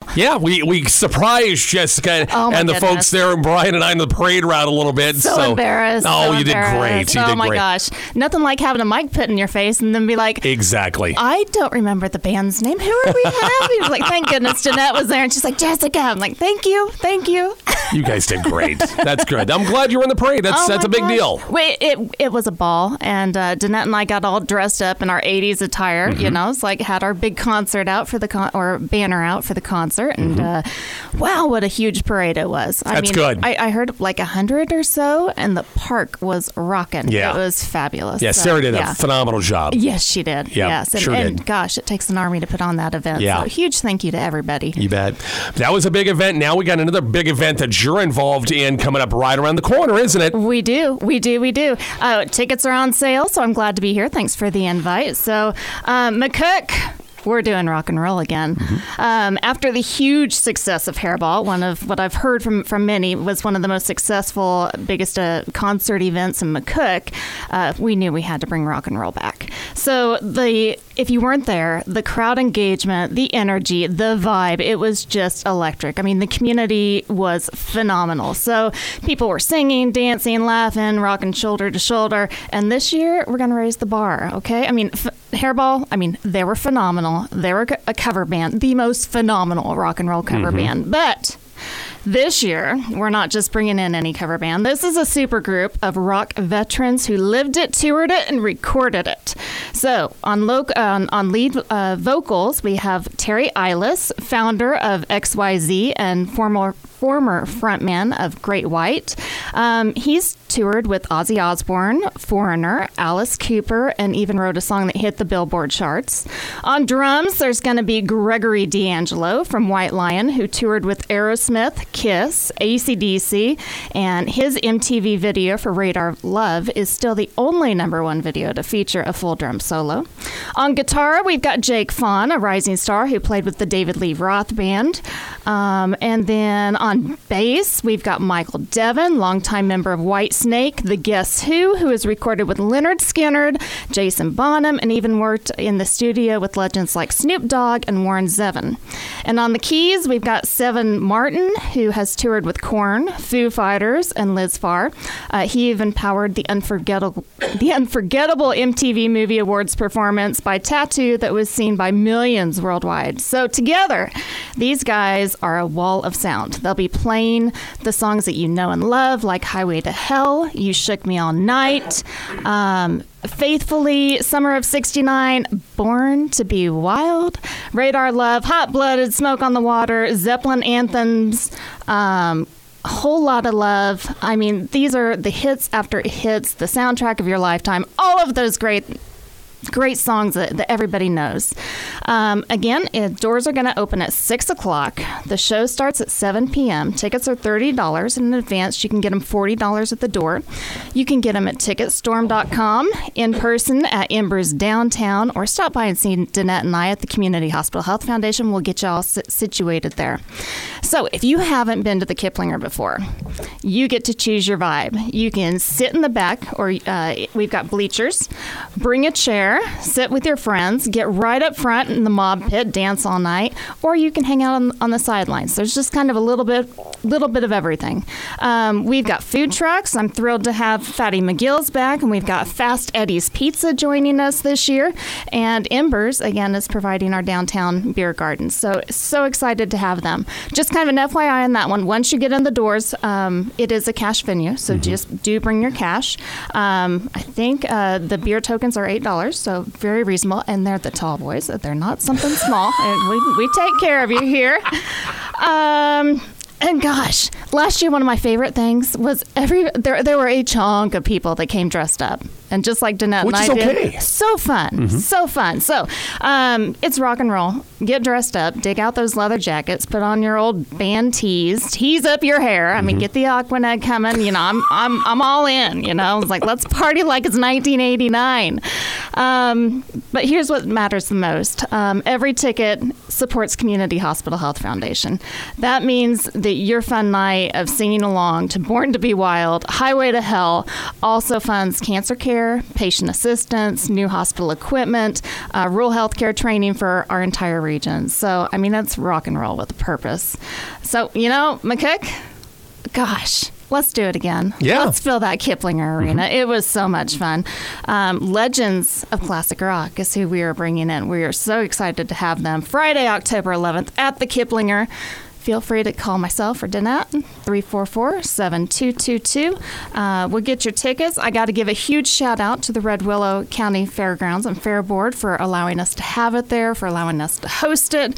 Yeah, we surprised Jessica and the folks there, and Brian and I in the parade route a little bit. So embarrassed. Oh, you did great. Oh my gosh. Nothing like having a mic put in your face and then be like, exactly. I don't remember the band's name. Who are we having? Like, thank goodness Jeanette was there, and she's like, Jessica. I'm like, thank you. You guys did great. That's good. I'm glad you're in the parade. That's a big deal. Wait, it was a ball, and Jeanette and I got all dressed up in our 80s attire. You know, it's like had our big concert out for the banner out for the concert, and wow, what a huge parade it was. I mean, good. I heard like 100 or so, and the park was rocking. Yeah, it was fabulous. Yeah, Sarah did a phenomenal job. Yes, she did. Yep, yes, and gosh, it takes an army to put on that event. Yeah, so huge thank you to everybody. You bet. That was a big event. Now we got another big event that you're involved in coming up right around the corner, isn't it? We do. Tickets are on sale, so I'm glad to be here. Thanks for the invite. So, McCook, we're doing rock and roll again. After the huge success of Hairball, one of what I've heard from many was one of the most successful, biggest concert events in McCook, we knew we had to bring rock and roll back. So if you weren't there, the crowd engagement, the energy, the vibe, it was just electric. I mean, the community was phenomenal. So people were singing, dancing, laughing, rocking shoulder to shoulder. And this year, we're going to raise the bar, okay? I mean, Hairball, they were phenomenal. They were a cover band, the most phenomenal rock and roll cover band. But this year, we're not just bringing in any cover band. This is a super group of rock veterans who lived it, toured it, and recorded it. So on lead vocals, we have Terry Eilis, founder of XYZ and former frontman of Great White. He's toured with Ozzy Osbourne, Foreigner, Alice Cooper, and even wrote a song that hit the Billboard charts. On drums, there's going to be Gregory D'Angelo from White Lion, who toured with Aerosmith, Kiss, AC/DC, and his MTV video for Radar Love is still the only #1 video to feature a full drum solo. On guitar, we've got Jake Fawn, a rising star who played with the David Lee Roth Band. And then on bass, we've got Michael Devin, longtime member of Whitesnake, the Guess Who has recorded with Lynyrd Skynyrd, Jason Bonham, and even worked in the studio with legends like Snoop Dogg and Warren Zevon. And on the keys, we've got Seven Martin, who has toured with Korn, Foo Fighters, and Liz Phair. He even powered the unforgettable MTV Movie Awards performance by Tattoo that was seen by millions worldwide. So together, these guys are a wall of sound. They'll be playing the songs that you know and love, like Highway to Hell, You Shook Me All Night, Faithfully, Summer of '69, Born to Be Wild, Radar Love, Hot Blooded, Smoke on the Water, Zeppelin anthems, a whole lot of love. I mean, these are the hits after hits, the soundtrack of your lifetime, all of those great songs that everybody knows. Again, doors are going to open at 6 o'clock. The show starts at 7 p.m. Tickets are $30 in advance. You can get them $40 at the door. You can get them at Ticketstorm.com, in person at Embers Downtown, or stop by and see Danette and I at the Community Hospital Health Foundation. We'll get you all situated there. So if you haven't been to the Kiplinger before, you get to choose your vibe. You can sit in the back, or we've got bleachers. Bring a chair. Sit with your friends, get right up front in the mob pit, dance all night, or you can hang out on the sidelines. There's just kind of a little bit of everything. We've got food trucks. I'm thrilled to have Fatty McGill's back, and we've got Fast Eddie's Pizza joining us this year, and Embers, again, is providing our downtown beer garden. So excited to have them. Just kind of an FYI on that one. Once you get in the doors, it is a cash venue, so just do bring your cash. I think the beer tokens are $8, so very reasonable, and they're the tall boys. They're not something small, and we take care of you here. And gosh, last year one of my favorite things was there were a chunk of people that came dressed up. And just like Danette and I did. So fun. So fun. So it's rock and roll. Get dressed up. Dig out those leather jackets. Put on your old band tees. Tease up your hair. I mean, get the Aquanet coming. You know, I'm all in. You know, it's like, let's party like it's 1989. But here's what matters the most. Every ticket supports Community Hospital Health Foundation. That means that your fun night of singing along to Born to Be Wild, Highway to Hell, also funds cancer care, care, patient assistance, new hospital equipment, rural healthcare training for our entire region. So, I mean, that's rock and roll with a purpose. So, McCook, gosh, let's do it again. Yeah. Let's fill that Kiplinger Arena. It was so much fun. Legends of Classic Rock is who we are bringing in. We are so excited to have them Friday, October 11th at the Kiplinger. Feel free to call myself or Danette, 344-7222. We'll get your tickets. I got to give a huge shout out to the Red Willow County Fairgrounds and Fair Board for allowing us to have it there, for allowing us to host it.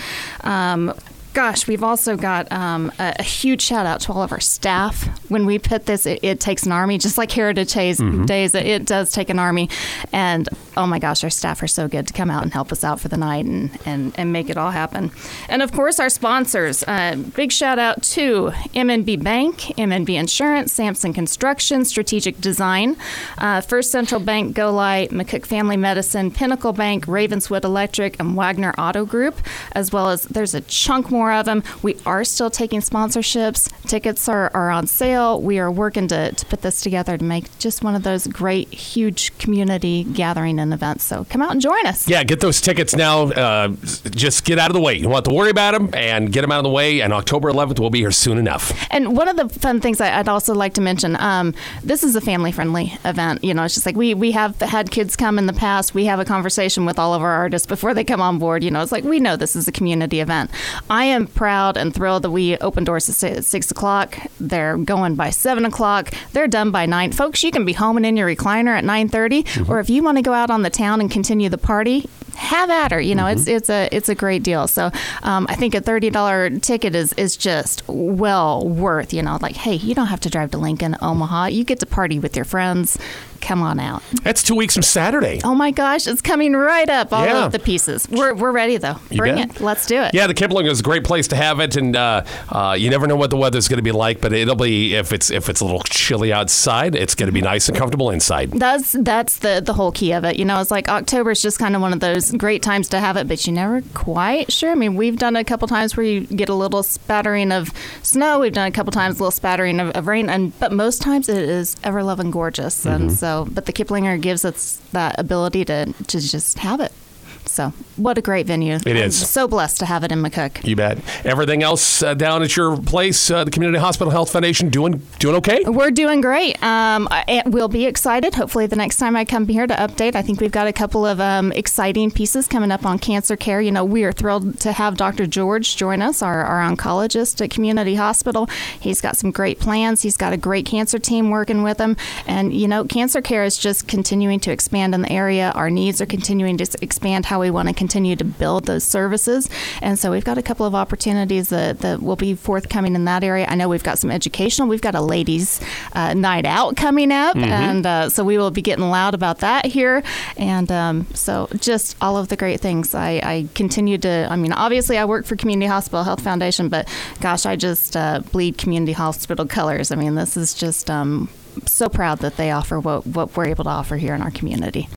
Gosh, we've also got a huge shout out to all of our staff. When we put this, it takes an army, just like Heritage Days. It does take an army. And oh my gosh, our staff are so good to come out and help us out for the night and make it all happen. And of course, our sponsors. Big shout out to MNB Bank, MNB Insurance, Sampson Construction, Strategic Design, First Central Bank, Go Light, McCook Family Medicine, Pinnacle Bank, Ravenswood Electric, and Wagner Auto Group, as well as there's a chunk more of them. We are still taking sponsorships. Tickets are on sale. We are working to put this together to make just one of those great, huge community gathering and events. So come out and join us. Yeah, get those tickets now. Just get out of the way. You don't have to worry about them and get them out of the way. And October 11th will be here soon enough. And one of the fun things I'd also like to mention, this is a family-friendly event. It's just like we have had kids come in the past. We have a conversation with all of our artists before they come on board. It's like we know this is a community event. I am proud and thrilled that we open doors at 6 o'clock. They're going by 7 o'clock. They're done by 9. Folks, you can be home and in your recliner at 9:30, or if you want to go out on the town and continue the party, have at her. It's a great deal. So I think a $30 ticket is just well worth. Like, hey, you don't have to drive to Lincoln, Omaha. You get to party with your friends. Come on out. That's 2 weeks from Saturday. Oh my gosh, it's coming right up. All of the pieces. We're ready though. Bring it. Let's do it. Yeah, the Kipling is a great place to have it, and you never know what the weather's going to be like, but it'll be if it's a little chilly outside, it's going to be nice and comfortable inside. That's the whole key of it. It's like October is just kind of one of those great times to have it, but you're never quite sure. I mean, we've done a couple times where you get a little spattering of snow. We've done a couple times a little spattering of rain, but most times it is ever loving gorgeous, and so. But the Kiplinger gives us that ability to just have it. So what a great venue. It is. I'm so blessed to have it in McCook. You bet. Everything else down at your place, the Community Hospital Health Foundation, doing okay? We're doing great. We'll be excited. Hopefully the next time I come here to update, I think we've got a couple of exciting pieces coming up on cancer care. We are thrilled to have Dr. George join us, our oncologist at Community Hospital. He's got some great plans. He's got a great cancer team working with him. And, cancer care is just continuing to expand in the area. Our needs are continuing to expand. How we want to continue to build those services. And so we've got a couple of opportunities that will be forthcoming in that area. I know we've got some educational. We've got a ladies' night out coming up. And so we will be getting loud about that here. And so just all of the great things. I continue to, obviously I work for Community Hospital Health Foundation, but gosh, I just bleed Community Hospital colors. This is just so proud that they offer what we're able to offer here in our community.